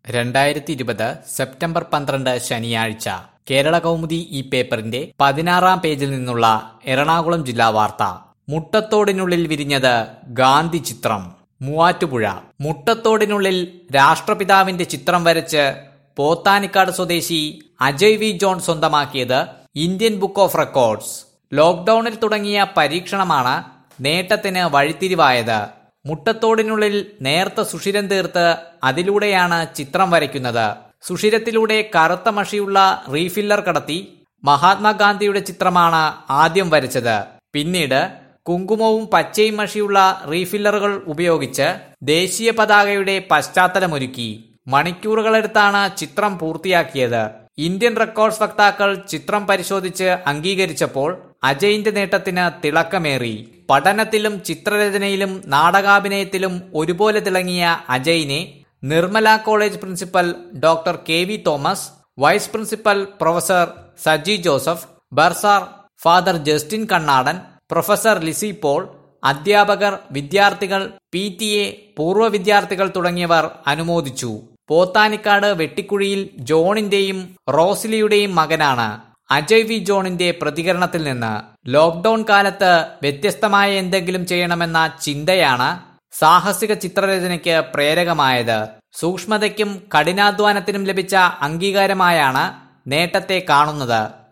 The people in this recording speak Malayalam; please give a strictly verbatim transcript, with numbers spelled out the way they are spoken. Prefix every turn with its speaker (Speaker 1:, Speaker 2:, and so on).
Speaker 1: രണ്ടായിരത്തി ഇരുപത് സെപ്റ്റംബർ പന്ത്രണ്ട് ശനിയാഴ്ച കേരള കൗമുദി ഈ പേപ്പറിന്റെ പതിനാറാം പേജിൽ നിന്നുള്ള എറണാകുളം ജില്ലാ വാർത്ത. മുട്ടത്തോടിനുള്ളിൽ വിരിഞ്ഞത് ഗാന്ധി ചിത്രം. മൂവാറ്റുപുഴ. മുട്ടത്തോടിനുള്ളിൽ രാഷ്ട്രപിതാവിന്റെ ചിത്രം വരച്ച് പോത്താനിക്കാട് സ്വദേശി അജയ് വി ജോൺ സ്വന്തമാക്കിയത് ഇന്ത്യൻ ബുക്ക് ഓഫ് റെക്കോർഡ്സ്. ലോക്ഡൌണിൽ തുടങ്ങിയ പരീക്ഷണമാണ് നേട്ടത്തിന് വഴിത്തിരിവായത്. മുട്ടത്തോടിനുള്ളിൽ നേർത്ത സുഷിരം തീർത്ത് അതിലൂടെയാണ് ചിത്രം വരയ്ക്കുന്നത്. സുഷിരത്തിലൂടെ കറുത്ത മഷിയുള്ള റീഫില്ലർ കടത്തി മഹാത്മാഗാന്ധിയുടെ ചിത്രമാണ് ആദ്യം വരച്ചത്. പിന്നീട് കുങ്കുമവും പച്ചയും മഷിയുള്ള റീഫില്ലറുകൾ ഉപയോഗിച്ച് ദേശീയ പതാകയുടെ പശ്ചാത്തലമൊരുക്കി. മണിക്കൂറുകളെടുത്താണ് ചിത്രം പൂർത്തിയാക്കിയത്. ഇന്ത്യൻ റെക്കോർഡ്സ് വക്താക്കൾ ചിത്രം പരിശോധിച്ച് അംഗീകരിച്ചപ്പോൾ അജയിന്റെ നേട്ടത്തിന് തിളക്കമേറി. പഠനത്തിലും ചിത്രരചനയിലും നാടകാഭിനയത്തിലും ഒരുപോലെ തിളങ്ങിയ അജയിനെ Nirmala college principal doctor K V Thomas, vice principal professor Saji Joseph, bursar father Justin Kannadan, professor Lissy Paul, അധ്യാപകർ, വിദ്യാർത്ഥികൾ, പി ടി എ, പൂർവ്വ വിദ്യാർത്ഥികൾ തുടങ്ങിയവർ അനുമോദിച്ചു. പോത്താനിക്കാട് വെട്ടിക്കുഴിയിൽ ജോണിന്റെയും റോസ്ലിയുടെയും മകനാണ്. അജയ് വി ജോണിന്റെ പ്രതികരണത്തിൽ നിന്ന്, ലോക്ഡൌൺ കാലത്ത് വ്യത്യസ്തമായ എന്തെങ്കിലും ചെയ്യണമെന്ന ചിന്തയാണ് സാഹസിക ചിത്രരചനയ്ക്ക് പ്രേരകമായത്. സൂക്ഷ്മതയ്ക്കും കഠിനാധ്വാനത്തിനും ലഭിച്ച അംഗീകാരമായാണ് നേട്ടത്തെ കാണുന്നത്.